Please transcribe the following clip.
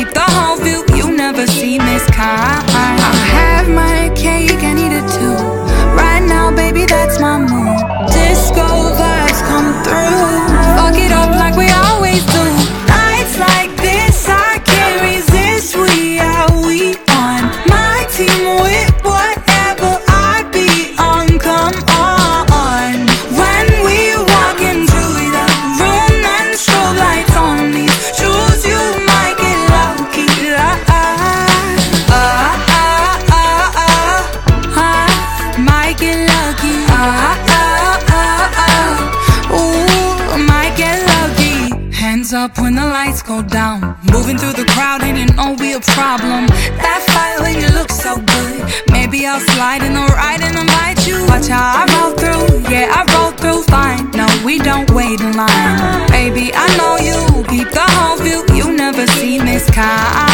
keep the whole view. You never see this kind. I have my cake and eat it too. Right now, baby, that's my mood. Disco vibes come through. Fuck it up like we always do. Nights like this, I can't resist. We are we on my team with whatever I be on. Come on. When we walk into the room and strobe lights on these shoes, you might get lucky. Might get lucky. Ooh, might get lucky. Hands up when the lights go down. Moving through the crowd and you know we a problem. That fight when you look so good. Maybe I'll slide in the right and invite you. Watch how I roll through. Yeah, I roll through fine. No, we don't wait in line. Baby, I know you keep the whole view. You never seen this kind.